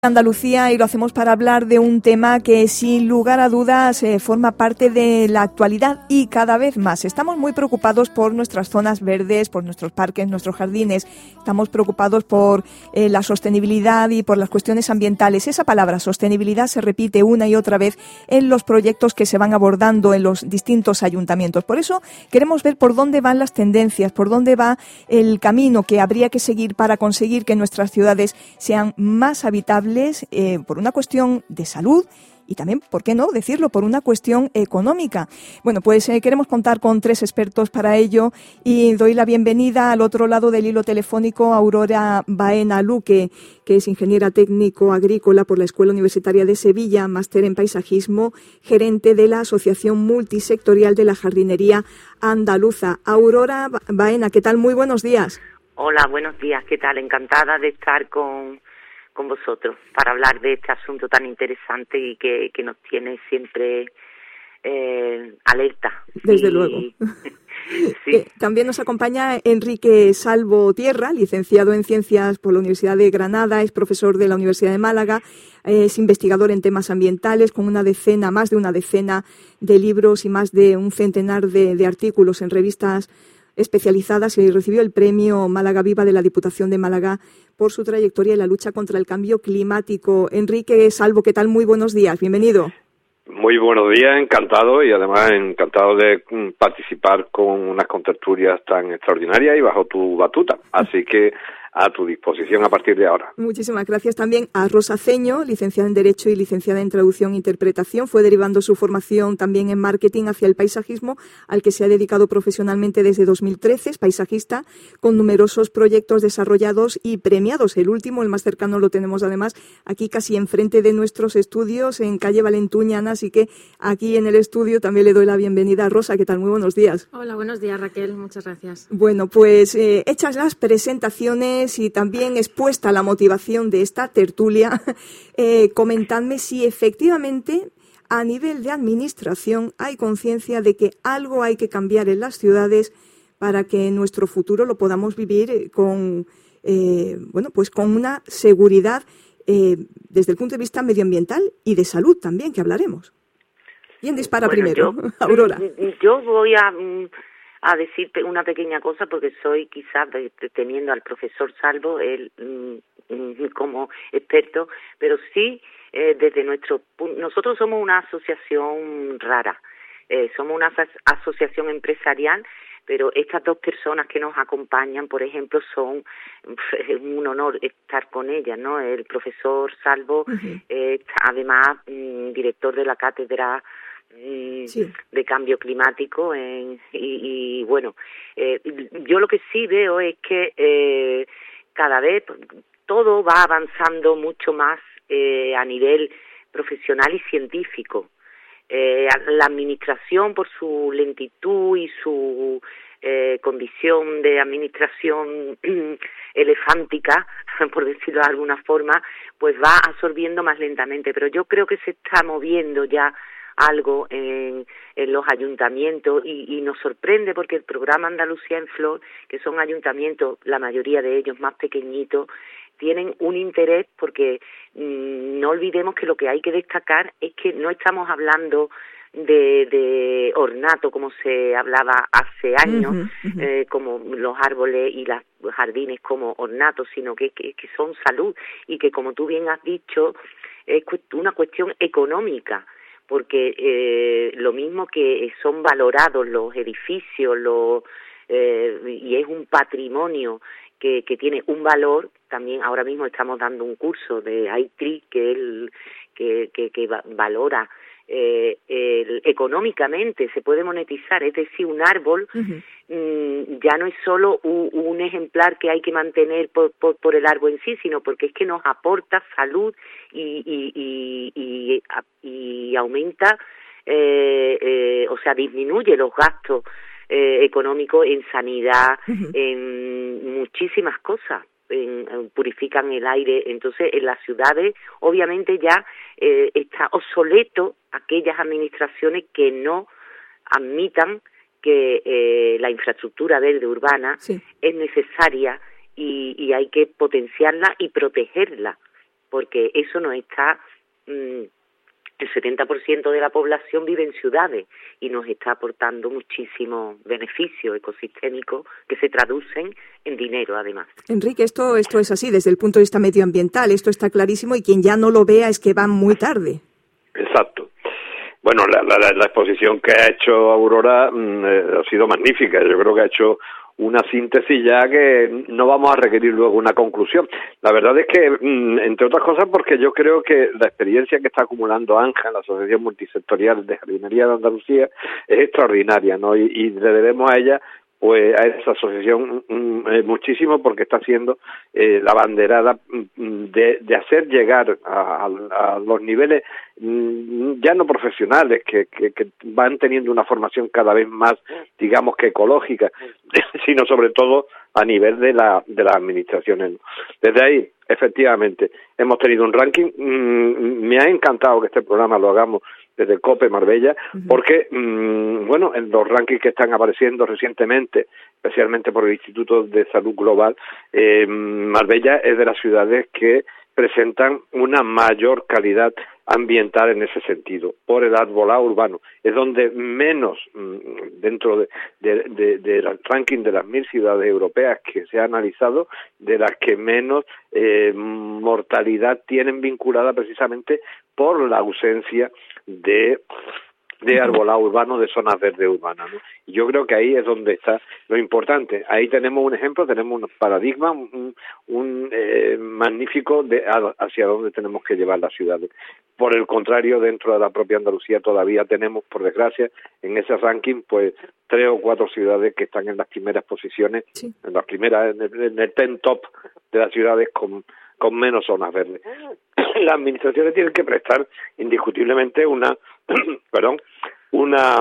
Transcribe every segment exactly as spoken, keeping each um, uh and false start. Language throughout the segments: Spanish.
Andalucía, y lo hacemos para hablar de un tema que sin lugar a dudas eh, forma parte de la actualidad y cada vez más. Estamos muy preocupados por nuestras zonas verdes, por nuestros parques, nuestros jardines. Estamos preocupados por eh, la sostenibilidad y por las cuestiones ambientales. Esa palabra sostenibilidad se repite una y otra vez en los proyectos que se van abordando en los distintos ayuntamientos. Por eso queremos ver por dónde van las tendencias, por dónde va el camino que habría que seguir para conseguir que nuestras ciudades sean más habitables, Eh, por una cuestión de salud y también, ¿por qué no decirlo?, por una cuestión económica. Bueno, pues eh, queremos contar con tres expertos para ello y doy la bienvenida al otro lado del hilo telefónico a Aurora Baena Luque, que es ingeniera técnico agrícola por la Escuela Universitaria de Sevilla, máster en paisajismo, gerente de la Asociación Multisectorial de la Jardinería Andaluza. Aurora Baena, ¿qué tal? Muy buenos días. Hola, buenos días, ¿qué tal? Encantada de estar con... con vosotros para hablar de este asunto tan interesante y que, que nos tiene siempre eh, alerta. Desde y, luego. Sí. Eh, también nos acompaña Enrique Salvo Tierra, licenciado en Ciencias por la Universidad de Granada, es profesor de la Universidad de Málaga, es investigador en temas ambientales con una decena, más de una decena de libros y más de un centenar de, de artículos en revistas especializadas, y recibió el premio Málaga Viva de la Diputación de Málaga por su trayectoria en la lucha contra el cambio climático. Enrique Salvo, ¿qué tal? Muy buenos días, bienvenido. Muy buenos días, encantado y además encantado de participar con unas contertulias tan extraordinarias y bajo tu batuta. Así que a tu disposición a partir de ahora. Muchísimas gracias también a Rosa Ceño, licenciada en Derecho y licenciada en Traducción e Interpretación. Fue derivando su formación también en marketing hacia el paisajismo, al que se ha dedicado profesionalmente desde dos mil trece. Es paisajista con numerosos proyectos desarrollados y premiados. El último, el más cercano, lo tenemos además aquí casi enfrente de nuestros estudios, en calle Valentuñana, así que aquí en el estudio también le doy la bienvenida a Rosa. ¿Qué tal? Muy buenos días. Hola, buenos días, Raquel. Muchas gracias. Bueno, pues eh, hechas las presentaciones y también expuesta la motivación de esta tertulia, eh, comentadme si efectivamente a nivel de administración hay conciencia de que algo hay que cambiar en las ciudades para que nuestro futuro lo podamos vivir con, eh, bueno, pues con una seguridad eh, desde el punto de vista medioambiental y de salud también, que hablaremos. ¿Quién dispara bueno, primero? Yo, Aurora. Yo voy a... a decirte una pequeña cosa, porque soy quizás, teniendo al profesor Salvo, él mm, como experto, pero sí eh, desde nuestro punto, nosotros somos una asociación rara, eh, somos una as- asociación empresarial, pero estas dos personas que nos acompañan, por ejemplo, son es un honor estar con ellas, ¿no? El profesor Salvo, uh-huh. eh, además mm, director de la cátedra Sí. de cambio climático en, y, y bueno eh, yo lo que sí veo es que eh, cada vez todo va avanzando mucho más eh, a nivel profesional y científico. Eh, la administración, por su lentitud y su eh, condición de administración elefántica, por decirlo de alguna forma, pues va absorbiendo más lentamente, pero yo creo que se está moviendo ya algo en, en los ayuntamientos y, y nos sorprende porque el programa Andalucía en Flor, que son ayuntamientos, la mayoría de ellos más pequeñitos, tienen un interés porque mmm, no olvidemos que lo que hay que destacar es que no estamos hablando de, de ornato como se hablaba hace años, uh-huh, uh-huh. Eh, como los árboles y los jardines como ornato, sino que, que, que son salud y que, como tú bien has dicho, es una cuestión económica, porque eh, lo mismo que son valorados los edificios, los, eh, y es un patrimonio que, que tiene un valor. También ahora mismo estamos dando un curso de I T R I que, el, que, que, que valora eh, el, económicamente, se puede monetizar, es decir, un árbol uh-huh. mmm, ya no es solo un, un ejemplar que hay que mantener por, por, por el árbol en sí, sino porque es que nos aporta salud y, y, y, y, y aumenta, eh, eh, o sea, disminuye los gastos eh, económicos en sanidad, uh-huh. en muchísimas cosas. En, en, purifican el aire. Entonces, en las ciudades, obviamente ya eh, está obsoleto aquellas administraciones que no admitan que eh, la infraestructura verde urbana sí. es necesaria y, y hay que potenciarla y protegerla. porque eso nos está... Mmm, el setenta por ciento de la población vive en ciudades y nos está aportando muchísimos beneficios ecosistémicos que se traducen en dinero, además. Enrique, esto, esto es así desde el punto de vista medioambiental, esto está clarísimo y quien ya no lo vea es que va muy tarde. Exacto. Bueno, la, la, la exposición que ha hecho Aurora mmm, eh, ha sido magnífica. Yo creo que ha hecho una síntesis ya que no vamos a requerir luego una conclusión. La verdad es que, entre otras cosas, porque yo creo que la experiencia que está acumulando ANJA, la Asociación Multisectorial de Jardinería de Andalucía, es extraordinaria, ¿no? Y, y le debemos a ella, pues a esa asociación eh, muchísimo, porque está haciendo eh, la banderada de, de hacer llegar a, a, a los niveles ya no profesionales, que, que, que van teniendo una formación cada vez más, digamos que ecológica, sino sobre todo a nivel de la de las administraciones. Desde ahí, efectivamente, hemos tenido un ranking. Mm, me ha encantado que este programa lo hagamos desde COPE Marbella, porque, mmm, bueno, en los rankings que están apareciendo recientemente, especialmente por el Instituto de Salud Global, eh, Marbella es de las ciudades que presentan una mayor calidad ambiental en ese sentido, por el arbolado urbano. Es donde menos, dentro de, de, de, del ranking de las mil ciudades europeas que se ha analizado, de las que menos eh, mortalidad tienen vinculada precisamente por la ausencia de de arbolado urbano, de zonas verdes urbanas, ¿no? Y yo creo que ahí es donde está lo importante. Ahí tenemos un ejemplo, tenemos un paradigma, un, un eh, magnífico de hacia dónde tenemos que llevar las ciudades. Por el contrario, dentro de la propia Andalucía todavía tenemos, por desgracia, en ese ranking, pues tres o cuatro ciudades que están en las primeras posiciones, sí. en las primeras, en el, en el ten top de las ciudades con con menos zonas verdes. Las administraciones tienen que prestar indiscutiblemente una, perdón, una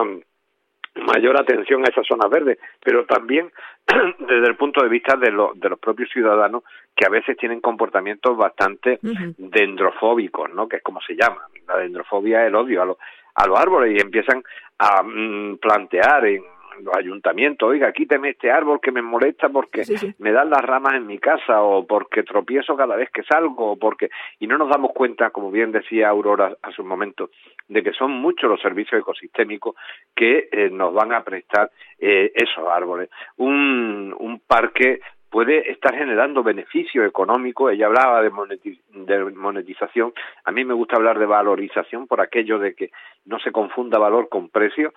mayor atención a esas zonas verdes, pero también desde el punto de vista de, lo, de los propios ciudadanos, que a veces tienen comportamientos bastante uh-huh. dendrofóbicos, ¿no? Que es como se llama. La dendrofobia es el odio a, lo, a los árboles, y empiezan a mm, plantear en los ayuntamientos, oiga, quíteme este árbol que me molesta porque sí, sí. me dan las ramas en mi casa, o porque tropiezo cada vez que salgo, o porque... Y no nos damos cuenta, como bien decía Aurora hace un momento, de que son muchos los servicios ecosistémicos que eh, nos van a prestar eh, esos árboles. Un, un parque puede estar generando beneficio económico. Ella hablaba de, monetiz- de monetización. A mí me gusta hablar de valorización, por aquello de que no se confunda valor con precio.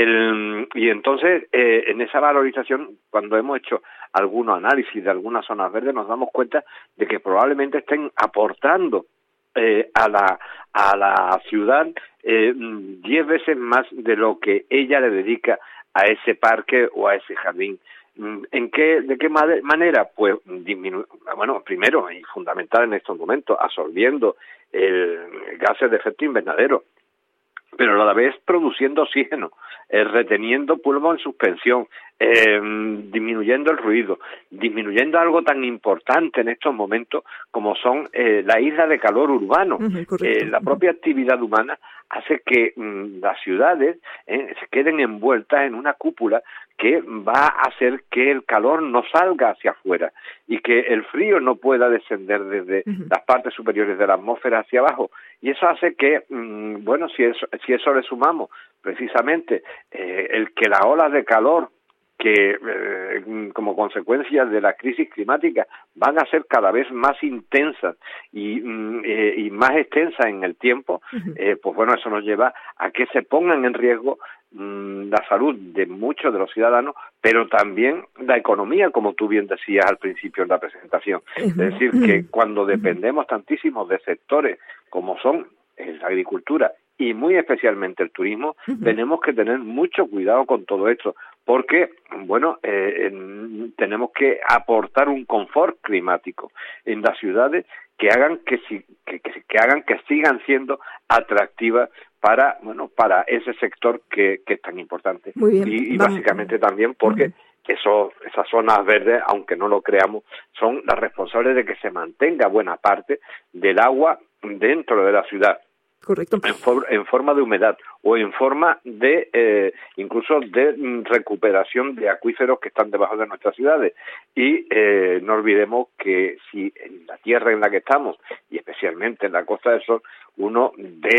El, y entonces, eh, en esa valorización, cuando hemos hecho algunos análisis de algunas zonas verdes, nos damos cuenta de que probablemente estén aportando eh, a la a la ciudad eh, diez veces más de lo que ella le dedica a ese parque o a ese jardín. ¿En qué, de qué manera? Pues disminu- bueno, primero y fundamental en estos momentos, absorbiendo el gases de efecto invernadero, pero a la vez produciendo oxígeno, eh, reteniendo polvo en suspensión, eh, disminuyendo el ruido, disminuyendo algo tan importante en estos momentos como son eh, la isla de calor urbano. Uh-huh, eh, la propia actividad humana hace que mm, las ciudades eh, se queden envueltas en una cúpula que va a hacer que el calor no salga hacia afuera y que el frío no pueda descender desde uh-huh. las partes superiores de la atmósfera hacia abajo. Y eso hace que, mmm, bueno, si eso, si eso le sumamos precisamente eh, el que las olas de calor que eh, como consecuencia de la crisis climática van a ser cada vez más intensas y, eh, y más extensas en el tiempo, eh, pues bueno, eso nos lleva a que se pongan en riesgo mm, la salud de muchos de los ciudadanos, pero también la economía, como tú bien decías al principio en la presentación. Es decir, que cuando dependemos tantísimo de sectores como son la agricultura y muy especialmente el turismo, uh-huh. tenemos que tener mucho cuidado con todo esto, porque, bueno, eh, en, tenemos que aportar un confort climático en las ciudades que hagan que, si, que, que, que hagan que sigan siendo atractivas para, bueno, para ese sector que, que es tan importante. Muy bien. Y, y básicamente también porque uh-huh. Eso, esas zonas verdes, aunque no lo creamos, son las responsables de que se mantenga buena parte del agua dentro de la ciudad. Correcto. En, for, en forma de humedad o en forma de eh, incluso de mm, recuperación de acuíferos que están debajo de nuestras ciudades. Y eh, no olvidemos que si en la tierra en la que estamos, y especialmente en la Costa del Sol, uno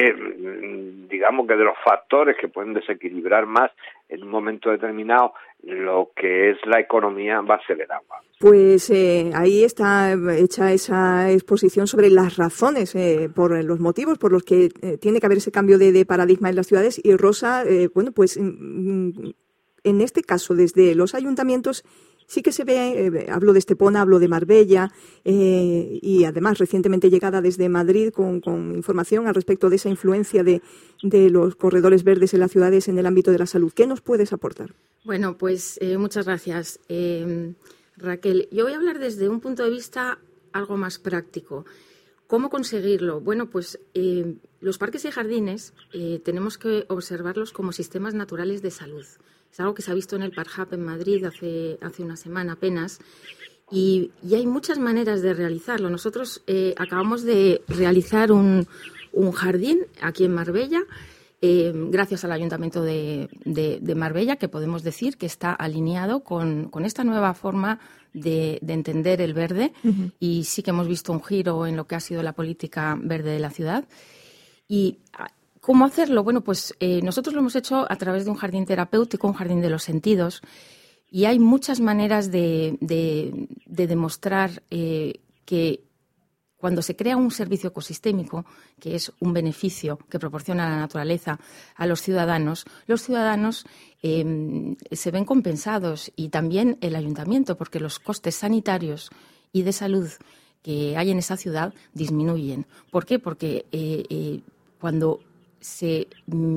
de, digamos que de los factores que pueden desequilibrar más en un momento determinado lo que es la economía va a ser el agua. Pues eh, ahí está hecha esa exposición sobre las razones, eh, por los motivos por los que eh, tiene que haber ese cambio de, de paradigma en las ciudades. Y Rosa, eh, bueno, pues mm, en este caso desde los ayuntamientos sí que se ve, eh, hablo de Estepona, hablo de Marbella, eh, y además recientemente llegada desde Madrid con, con información al respecto de esa influencia de, de los corredores verdes en las ciudades en el ámbito de la salud. ¿Qué nos puedes aportar? Bueno, pues eh, muchas gracias, eh, Raquel. Yo voy a hablar desde un punto de vista algo más práctico. ¿Cómo conseguirlo? Bueno, pues eh, los parques y jardines eh, tenemos que observarlos como sistemas naturales de salud. Es algo que se ha visto en el Parhab en Madrid hace, hace una semana apenas y, y hay muchas maneras de realizarlo. Nosotros eh, acabamos de realizar un, un jardín aquí en Marbella, eh, gracias al Ayuntamiento de, de, de Marbella, que podemos decir que está alineado con, con esta nueva forma de, de entender el verde. Uh-huh. Y sí que hemos visto un giro en lo que ha sido la política verde de la ciudad. Y ¿cómo hacerlo? Bueno, pues eh, nosotros lo hemos hecho a través de un jardín terapéutico, un jardín de los sentidos, y hay muchas maneras de, de, de demostrar eh, que cuando se crea un servicio ecosistémico, que es un beneficio que proporciona la naturaleza a los ciudadanos, los ciudadanos eh, se ven compensados y también el ayuntamiento, porque los costes sanitarios y de salud que hay en esa ciudad disminuyen. ¿Por qué? Porque eh, eh, cuando se,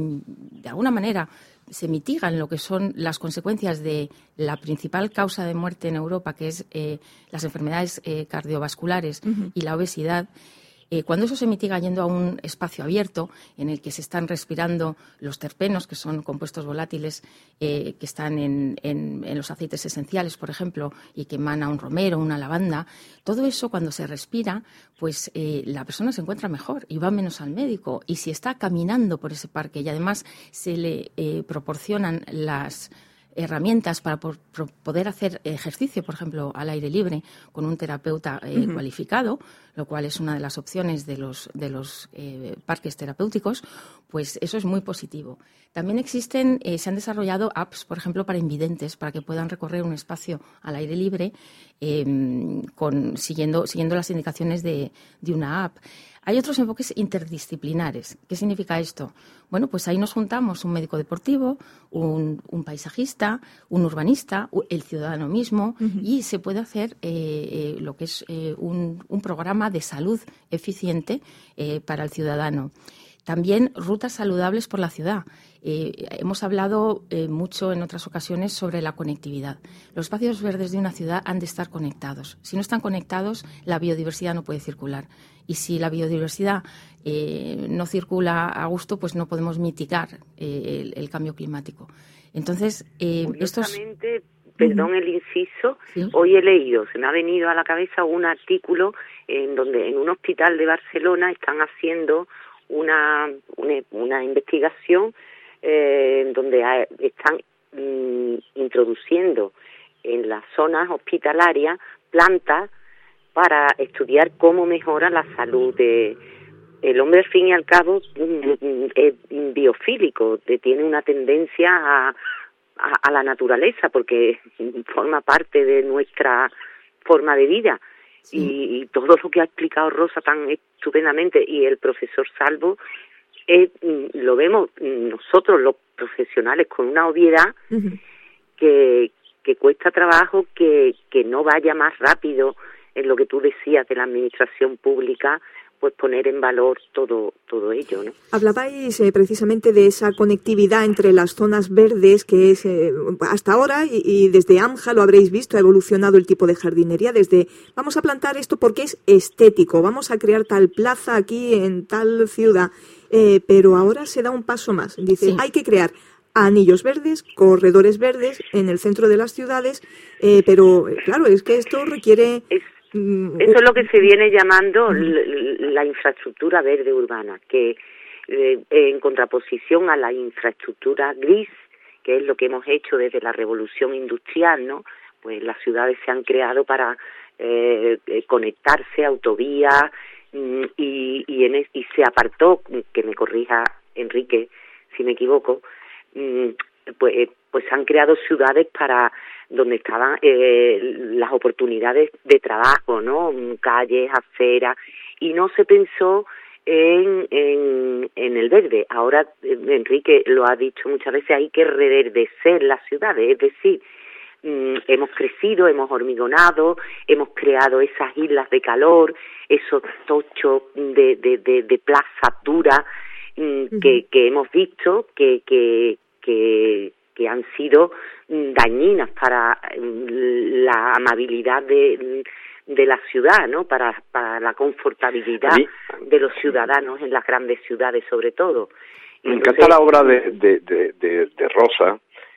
de alguna manera, se mitigan lo que son las consecuencias de la principal causa de muerte en Europa, que es eh, las enfermedades eh, cardiovasculares uh-huh. y la obesidad. Eh, cuando eso se mitiga yendo a un espacio abierto en el que se están respirando los terpenos, que son compuestos volátiles eh, que están en, en, en los aceites esenciales, por ejemplo, y que emana un romero, una lavanda, todo eso cuando se respira, pues eh, la persona se encuentra mejor y va menos al médico. Y si está caminando por ese parque y además se le eh, proporcionan las herramientas para por, por poder hacer ejercicio, por ejemplo, al aire libre con un terapeuta eh, uh-huh. cualificado, lo cual es una de las opciones de los, de los eh, parques terapéuticos, pues eso es muy positivo. También existen, eh, se han desarrollado apps, por ejemplo, para invidentes, para que puedan recorrer un espacio al aire libre eh, con, siguiendo, siguiendo las indicaciones de, de una app. Hay otros enfoques interdisciplinares. ¿Qué significa esto? Bueno, pues ahí nos juntamos un médico deportivo, un, un paisajista, un urbanista, el ciudadano mismo, uh-huh. y se puede hacer eh, eh, lo que es eh, un, un programa de salud eficiente eh, para el ciudadano. También rutas saludables por la ciudad. Eh, hemos hablado eh, mucho en otras ocasiones sobre la conectividad. Los espacios verdes de una ciudad han de estar conectados. Si no están conectados, la biodiversidad no puede circular. Y si la biodiversidad eh, no circula a gusto, pues no podemos mitigar eh, el, el cambio climático. Entonces, eh, estos... Perdón el inciso, ¿sí? Hoy he leído, se me ha venido a la cabeza un artículo en donde en un hospital de Barcelona están haciendo una, una, una investigación eh, en donde hay, están mm, introduciendo en las zonas hospitalarias plantas para estudiar cómo mejora la salud de el hombre. Al fin y al cabo es biofílico, tiene una tendencia a, a, a la naturaleza porque forma parte de nuestra forma de vida. Sí. Y, y todo lo que ha explicado Rosa tan estupendamente y el profesor Salvo, es, lo vemos nosotros los profesionales con una obviedad uh-huh. que, que cuesta trabajo que, que no vaya más rápido en lo que tú decías de la administración pública, pues poner en valor todo todo ello, ¿no? Hablabais eh, precisamente de esa conectividad entre las zonas verdes, que es eh, hasta ahora, y, y desde AMJA lo habréis visto, ha evolucionado el tipo de jardinería, desde vamos a plantar esto porque es estético, vamos a crear tal plaza aquí en tal ciudad, eh, pero ahora se da un paso más, dice, sí. hay que crear anillos verdes, corredores verdes en el centro de las ciudades, eh, pero claro, es que esto requiere... Es... Eso es lo que se viene llamando la infraestructura verde urbana, que eh, en contraposición a la infraestructura gris, que es lo que hemos hecho desde la revolución industrial, ¿no? Pues las ciudades se han creado para eh, conectarse, autovías, mm, y, y, en es, y se apartó, que me corrija Enrique si me equivoco, mm, pues, pues han creado ciudades para donde estaban eh, las oportunidades de trabajo, ¿no? Calles, aceras, y no se pensó en, en, en el verde. Ahora, Enrique lo ha dicho muchas veces, hay que reverdecer las ciudades, es decir, mm, hemos crecido, hemos hormigonado, hemos creado esas islas de calor, esos tochos de, de, de, de plazas duras mm, uh-huh. que, que hemos visto que, que, que que han sido dañinas para la amabilidad de, de la ciudad, ¿no? Para, para la confortabilidad de los ciudadanos en las grandes ciudades, sobre todo. Me encanta la obra de, de, de, de, de Rosa,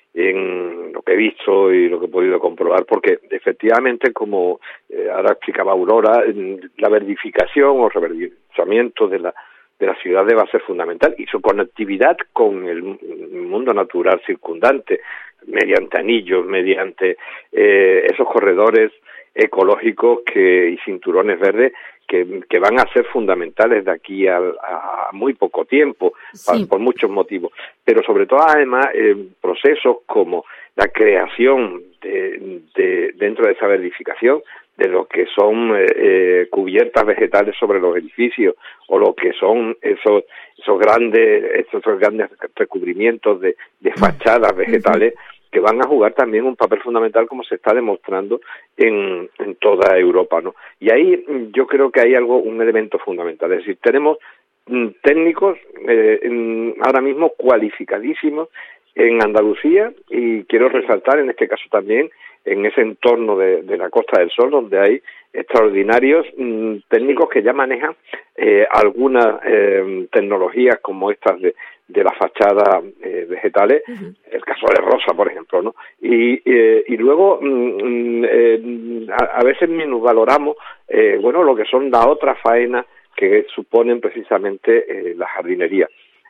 en lo que he visto y lo que he podido comprobar, porque efectivamente, como eh, ahora explicaba Aurora, la verdificación o reverdizamiento de la de las ciudades va a ser fundamental, y su conectividad con el mundo natural circundante, mediante anillos, mediante eh, esos corredores ecológicos que y cinturones verdes que, que van a ser fundamentales de aquí a, a muy poco tiempo, sí. para, por muchos motivos, pero sobre todo además eh, procesos como la creación de, de dentro de esa verdificación de lo que son eh, cubiertas vegetales sobre los edificios, o lo que son esos esos grandes esos grandes recubrimientos de, de fachadas vegetales, que van a jugar también un papel fundamental, como se está demostrando en, en toda Europa, ¿no? Y ahí yo creo que hay algo, un elemento fundamental, es decir, tenemos mm, técnicos eh, en, ahora mismo cualificadísimos en Andalucía, y quiero resaltar en este caso también en ese entorno de, de la Costa del Sol, donde hay extraordinarios mmm, técnicos que ya manejan eh, algunas eh, tecnologías como estas de, de las fachadas eh, vegetales, uh-huh. el caso de Rosa, por ejemplo, ¿no? Y, eh, y luego mmm, eh, a, a veces minusvaloramos eh, bueno, lo que son las otras faenas que suponen precisamente eh, la jardinería.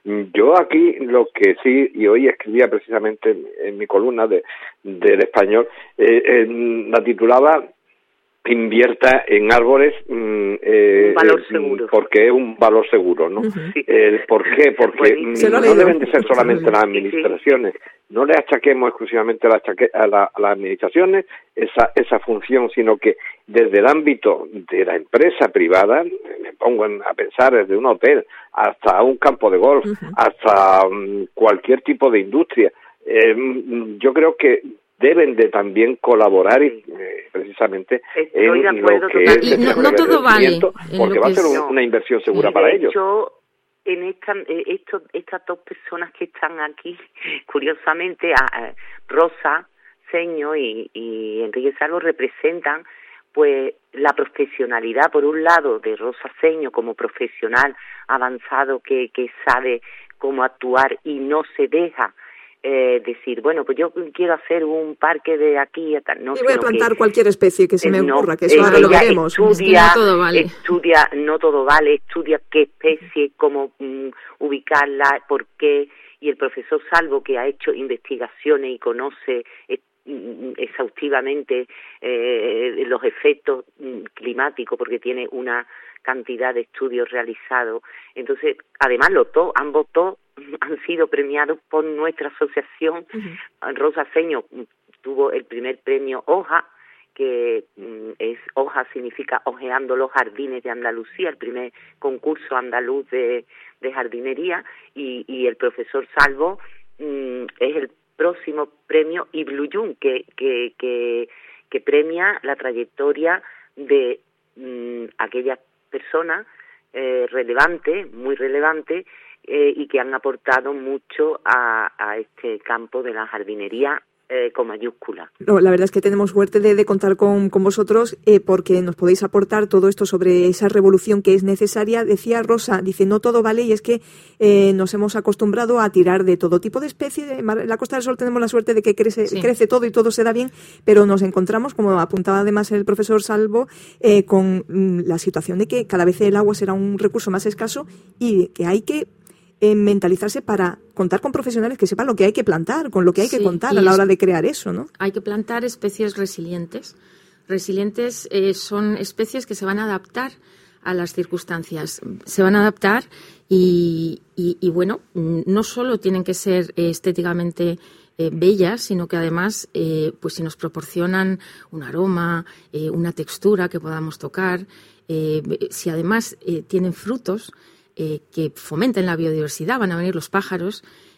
Yo aquí lo que sí, y hoy escribía precisamente en, en mi columna de del Español, eh, eh, la titulaba Invierta en árboles, eh, un valor seguro, porque es un valor seguro, ¿no? Uh-huh. Eh, ¿Por qué? Porque no deben de ser solamente las administraciones, no le achaquemos exclusivamente a, la achaque, a, la, a las administraciones esa esa función, sino que desde el ámbito de la empresa privada, me pongo en, a pensar desde un hotel hasta un campo de golf, uh-huh. hasta um, cualquier tipo de industria, eh, yo creo que deben de también colaborar y, eh, precisamente Estoy en lo que es y no, no todo vale, porque va a ser un, una inversión segura sí, para de ellos. Hecho, en esta, esto, estas dos personas que están aquí, curiosamente, a, a Rosa Seño y, y Enrique Salvo representan pues la profesionalidad, por un lado, de Rosa Seño como profesional avanzado que, que sabe cómo actuar y no se deja Eh, decir, bueno, pues yo quiero hacer un parque de aquí a tal. No, y voy a plantar que, cualquier especie que se me no, ocurra, que eso ahora lo veremos. Estudia, no todo vale. estudia, no todo vale, estudia qué especie, cómo um, ubicarla, por qué, y el profesor Salvo, que ha hecho investigaciones y conoce eh, exhaustivamente eh, los efectos climáticos, porque tiene una cantidad de estudios realizados. Entonces, además, los dos, ambos dos, han sido premiados por nuestra asociación. Uh-huh. Rosa Seño tuvo el primer premio Hoja, que es Hoja significa Ojeando los Jardines de Andalucía, el primer concurso andaluz de, de jardinería, y, y el profesor Salvo mm, es el próximo premio Ibluyún, que, que, que, que premia la trayectoria de mm, aquellas personas eh, relevantes, muy relevantes, Eh, y que han aportado mucho a, a este campo de la jardinería eh, con mayúscula. No, la verdad es que tenemos suerte de, de contar con, con vosotros eh, porque nos podéis aportar todo esto sobre esa revolución que es necesaria. Decía Rosa, dice, no todo vale, y es que eh, nos hemos acostumbrado a tirar de todo tipo de especies. En la Costa del Sol tenemos la suerte de que crece, sí. crece todo y todo se da bien, pero nos encontramos, como apuntaba además el profesor Salvo, eh, con mm, la situación de que cada vez el agua será un recurso más escaso y que hay que eh, mentalizarse para contar con profesionales que sepan lo que hay que plantar, con lo que hay sí, que contar a la hora de crear eso, ¿no? Hay que plantar especies resilientes. Resilientes eh, son especies que se van a adaptar a las circunstancias. Se van a adaptar y, y, y bueno, no solo tienen que ser eh, estéticamente eh, bellas, sino que además, eh, pues si nos proporcionan un aroma, eh, una textura que podamos tocar, eh, si además eh, tienen frutos eh, que fomenten la biodiversidad, van a venir los pájaros.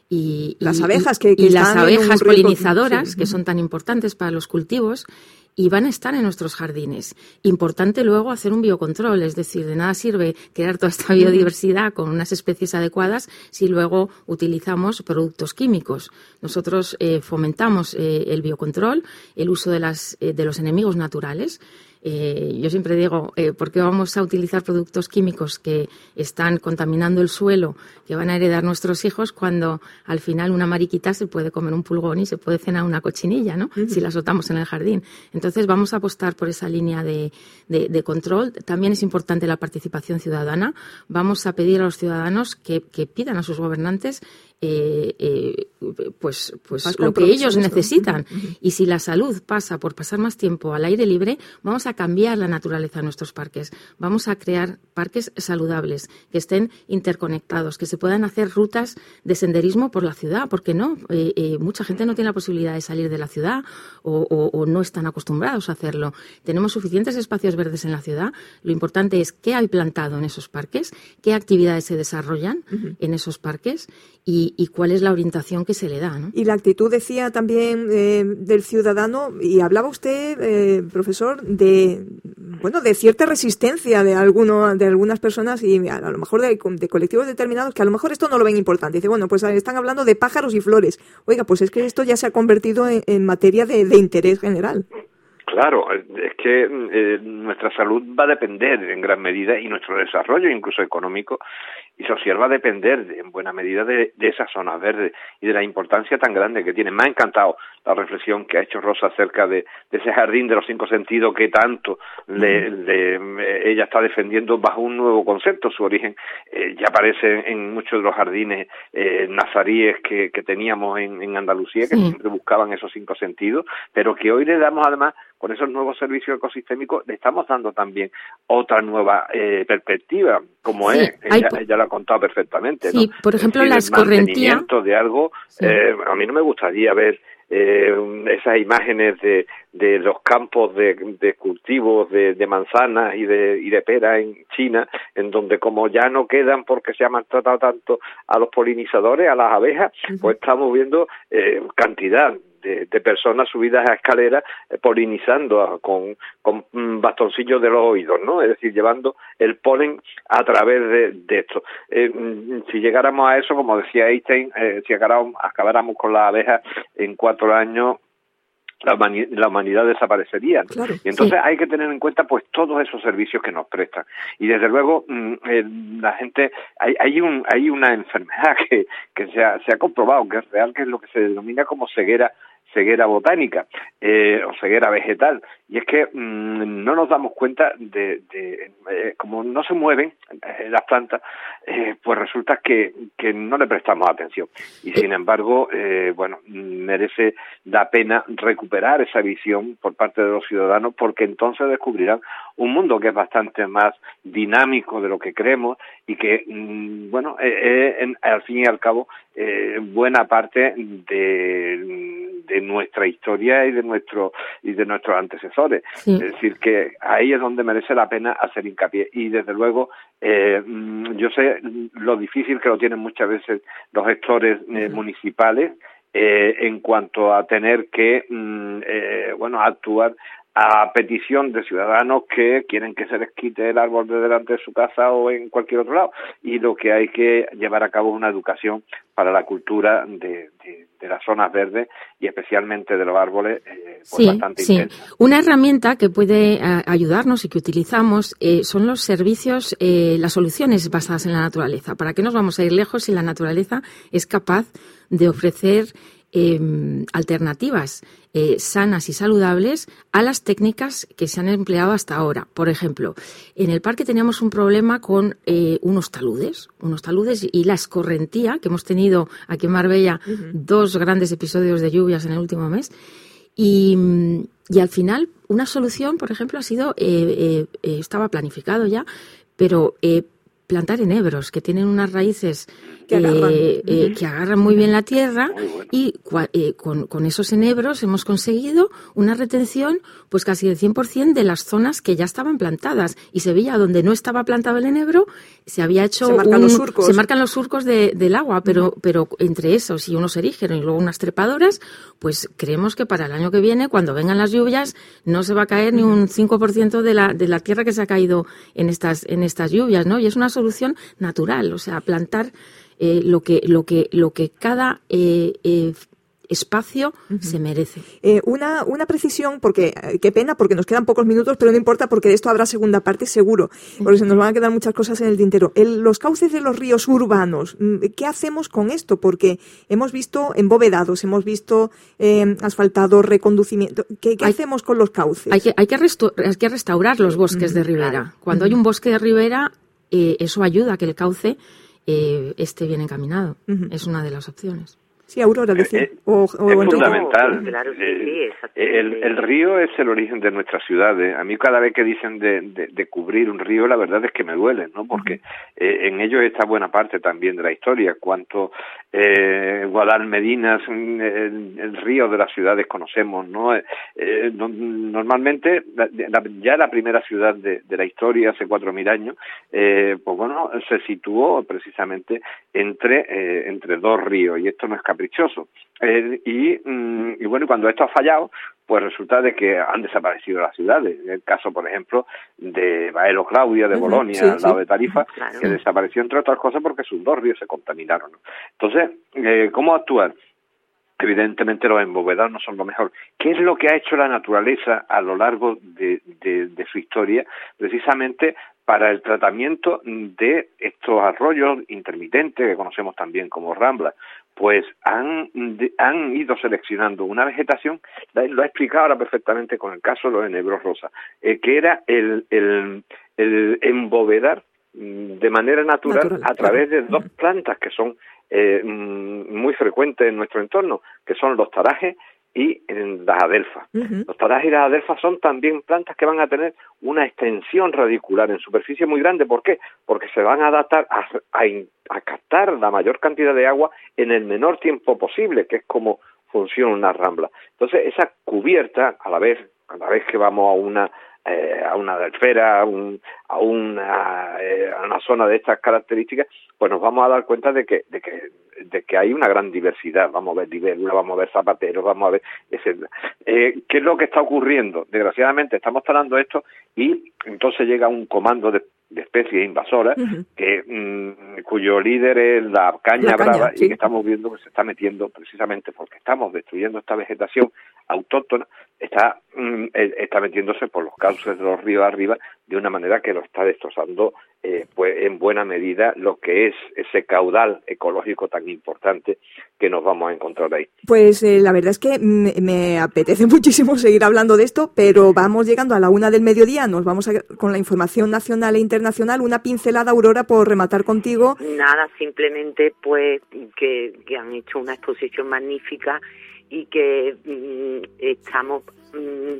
Y, las y, abejas que, que y las abejas polinizadoras, sí. que son tan importantes para los cultivos, y van a estar en nuestros jardines. Importante luego hacer un biocontrol, es decir, de nada sirve crear toda esta biodiversidad con unas especies adecuadas si luego utilizamos productos químicos. Nosotros eh, fomentamos eh, el biocontrol, el uso de, las, eh, de los enemigos naturales. Eh, yo siempre digo, eh, ¿por qué vamos a utilizar productos químicos que están contaminando el suelo, que van a heredar nuestros hijos, cuando al final una mariquita se puede comer un pulgón y se puede cenar una cochinilla, ¿no? Uh-huh. Si la soltamos en el jardín. Entonces vamos a apostar por esa línea de, de, de control. También es importante la participación ciudadana. Vamos a pedir a los ciudadanos que, que pidan a sus gobernantes Eh, eh, pues, pues lo que ellos necesitan. Uh-huh. Y si la salud pasa por pasar más tiempo al aire libre, vamos a cambiar la naturaleza de nuestros parques. Vamos a crear parques saludables, que estén interconectados, que se puedan hacer rutas de senderismo por la ciudad, porque no, eh, eh, mucha gente no tiene la posibilidad de salir de la ciudad o, o, o no están acostumbrados a hacerlo. Tenemos suficientes espacios verdes en la ciudad. Lo importante es qué hay plantado en esos parques, qué actividades se desarrollan uh-huh. en esos parques y Y, y cuál es la orientación que se le da, ¿no? Y la actitud, decía también, eh, del ciudadano, y hablaba usted, eh, profesor, de bueno de cierta resistencia de alguno, de algunas personas y a lo mejor de, de colectivos determinados que a lo mejor esto no lo ven importante. Dice, bueno, pues están hablando de pájaros y flores. Oiga, pues es que esto ya se ha convertido en, en materia de, de interés general. Claro, es que eh, nuestra salud va a depender en gran medida, y nuestro desarrollo incluso económico y social va a depender de, en buena medida de, de esas zonas verdes y de la importancia tan grande que tienen. Me ha encantado la reflexión que ha hecho Rosa acerca de, de ese jardín de los cinco sentidos que tanto le, le, ella está defendiendo bajo un nuevo concepto. Su origen eh, ya aparece en muchos de los jardines eh, nazaríes que, que teníamos en, en Andalucía, que sí. siempre buscaban esos cinco sentidos, pero que hoy le damos además, con esos nuevos servicios ecosistémicos, le estamos dando también otra nueva eh, perspectiva, como sí, es, ella, hay... ella lo ha contado perfectamente, sí, ¿no? por ejemplo, es decir, la escorrentía de algo, sí. eh, a mí no me gustaría ver eh, esas imágenes de, de los campos de, de cultivos de, de manzanas y de, y de pera en China, en donde como ya no quedan porque se ha maltratado tanto a los polinizadores, a las abejas, uh-huh. pues estamos viendo eh, cantidad De, de personas subidas a escaleras eh, polinizando a, con, con bastoncillos de los oídos, ¿no? Es decir, llevando el polen a través de, de esto. Eh, si llegáramos a eso, como decía Einstein, eh, si acabáramos, acabáramos con las abejas en cuatro años, la, humani- la humanidad desaparecería. Claro, y entonces sí. hay que tener en cuenta pues todos esos servicios que nos prestan. Y desde luego mm, eh, la gente, hay, hay un hay una enfermedad que, que se ha, se ha comprobado que es real, que es lo que se denomina como ceguera ceguera botánica eh, o ceguera vegetal, y es que mmm, no nos damos cuenta de, de eh, como no se mueven eh, las plantas, eh, pues resulta que, que no le prestamos atención, y sin embargo eh, bueno, merece la pena recuperar esa visión por parte de los ciudadanos, porque entonces descubrirán un mundo que es bastante más dinámico de lo que creemos y que mmm, bueno, eh, eh, en, al fin y al cabo eh, buena parte de de nuestra historia y de nuestro y de nuestros antecesores. Sí. Es decir, que ahí es donde merece la pena hacer hincapié. Y desde luego, eh, yo sé lo difícil que lo tienen muchas veces los gestores eh, uh-huh. municipales eh, en cuanto a tener que, eh, bueno, actuar a petición de ciudadanos que quieren que se les quite el árbol de delante de su casa o en cualquier otro lado, y lo que hay que llevar a cabo es una educación para la cultura de, de, de las zonas verdes y especialmente de los árboles eh, pues sí, bastante sí. intensa. Una herramienta que puede a, ayudarnos y que utilizamos eh, son los servicios, eh, las soluciones basadas en la naturaleza. ¿Para qué nos vamos a ir lejos si la naturaleza es capaz de ofrecer eh, alternativas eh, sanas y saludables a las técnicas que se han empleado hasta ahora. Por ejemplo, en el parque teníamos un problema con eh, unos taludes, unos taludes y la escorrentía, que hemos tenido aquí en Marbella uh-huh. dos grandes episodios de lluvias en el último mes. Y, y al final, una solución, por ejemplo, ha sido, eh, eh, eh, estaba planificado ya, pero eh, plantar enebros, que tienen unas raíces que agarran, eh, eh, que agarran muy bien la tierra, y eh, con, con esos enebros hemos conseguido una retención pues casi del cien por ciento de las zonas que ya estaban plantadas. Y Sevilla, donde no estaba plantado el enebro, se había hecho se marcan un, los surcos. Se marcan los surcos de, del agua, pero, uh-huh. pero entre esos y unos erígenos y luego unas trepadoras, pues creemos que para el año que viene, cuando vengan las lluvias, no se va a caer uh-huh. ni un cinco por ciento de la, de la tierra que se ha caído en estas, en estas lluvias, ¿no? Y es una solución natural, o sea, plantar eh, lo que, lo que, lo que cada eh, eh, espacio uh-huh. se merece. Eh, una, una precisión, porque eh, qué pena, porque nos quedan pocos minutos, pero no importa, porque de esto habrá segunda parte seguro, porque se nos van a quedar muchas cosas en el tintero. El, los cauces de los ríos urbanos, ¿qué hacemos con esto? Porque hemos visto embovedados, hemos visto eh, asfaltados, reconducimiento. ¿Qué, qué hay, hacemos con los cauces? Hay que, hay que, restu- hay que restaurar los bosques uh-huh. de ribera. Cuando uh-huh. hay un bosque de ribera, eh, eso ayuda a que el cauce eh, esté bien encaminado. Uh-huh. Es una de las opciones. Sí, Aurora, decía. Eh, o, o es fundamental. Claro, sí, eh, sí, el, el río es el origen de nuestras ciudades. A mí cada vez que dicen de, de, de cubrir un río, la verdad es que me duele, ¿no? Porque eh, en ellos está buena parte también de la historia. Cuánto eh, Guadalmedinas, el, el río de las ciudades conocemos, ¿no? Eh, eh, no normalmente, la, la, ya la primera ciudad de, de la historia, hace cuatro mil años, eh, pues bueno, se situó precisamente entre, eh, entre dos ríos, y esto no es caprichoso. Eh, y, mm, y bueno, cuando esto ha fallado, pues resulta de que han desaparecido las ciudades. El caso, por ejemplo, de Baelo Claudia, de Bolonia, sí, al lado sí. de Tarifa, claro. que desapareció entre otras cosas porque sus dos ríos se contaminaron, ¿no? Entonces, eh, ¿cómo actuar? Evidentemente los embovedados no son lo mejor. ¿Qué es lo que ha hecho la naturaleza a lo largo de, de, de su historia? Precisamente para el tratamiento de estos arroyos intermitentes que conocemos también como ramblas, pues han, de, han ido seleccionando una vegetación, lo ha explicado ahora perfectamente con el caso de los enebros rosas, eh, que era el, el, el embovedar de manera natural, natural a través de dos plantas que son eh, muy frecuentes en nuestro entorno, que son los tarajes y las adelfas. Uh-huh. Los tarajes y las adelfas son también plantas que van a tener una extensión radicular en superficie muy grande. ¿Por qué? Porque se van a adaptar a, a, a captar la mayor cantidad de agua en el menor tiempo posible, que es como funciona una rambla. Entonces, esa cubierta, a la vez, a la vez que vamos a una eh, a una esfera, a, un, a, una, eh, a una zona de estas características, pues nos vamos a dar cuenta de que, de que, de que hay una gran diversidad. Vamos a ver libélula, vamos a ver zapateros, vamos a ver etcétera. Eh, ¿Qué es lo que está ocurriendo? Desgraciadamente estamos talando esto y entonces llega un comando de, de especies invasoras uh-huh. que mmm, cuyo líder es la caña, la caña brava sí. y que estamos viendo que se está metiendo precisamente porque estamos destruyendo esta vegetación autóctona, está mmm, está metiéndose por los cauces de los ríos arriba de una manera que lo está destrozando eh, pues en buena medida lo que es ese caudal ecológico tan importante que nos vamos a encontrar ahí. Pues eh, la verdad es que me, me apetece muchísimo seguir hablando de esto, pero vamos llegando a la una del mediodía, nos vamos a, con la información nacional e internacional. Una pincelada, Aurora, por rematar contigo. Nada, simplemente pues que, que han hecho una exposición magnífica y que mmm, estamos... Mmm,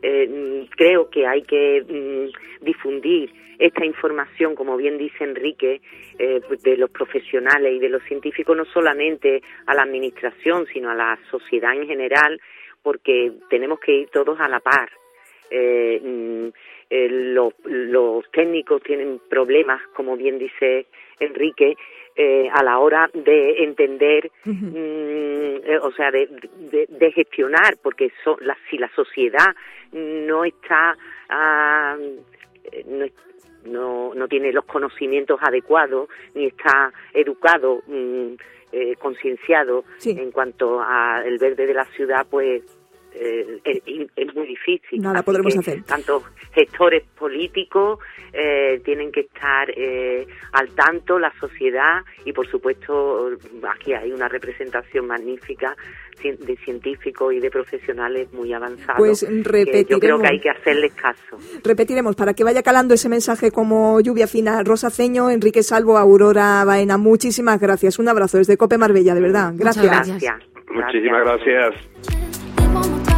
Eh, creo que hay que mm, difundir esta información, como bien dice Enrique, eh, de los profesionales y de los científicos, no solamente a la administración, sino a la sociedad en general, porque tenemos que ir todos a la par. Eh, mm, eh, los, los técnicos tienen problemas, como bien dice Enrique, eh, a la hora de entender, uh-huh. mm, eh, o sea, de, de, de gestionar, porque so, la, si la sociedad no está, uh, no, no, no tiene los conocimientos adecuados, ni está educado, mm, eh, concienciado sí. en cuanto al verde de la ciudad, pues eh, es, es muy difícil. Nada Así podremos que hacer. Tanto gestores políticos eh, tienen que estar eh, al tanto, la sociedad, y por supuesto aquí hay una representación magnífica de científicos y de profesionales muy avanzados. Pues que yo creo que hay que hacerles caso. Repetiremos para que vaya calando ese mensaje como lluvia fina. Rosa Ceño, Enrique Salvo, Aurora Baena, muchísimas gracias. Un abrazo desde COPE Marbella, de verdad. Gracias. Muchas gracias. Gracias. Muchísimas gracias.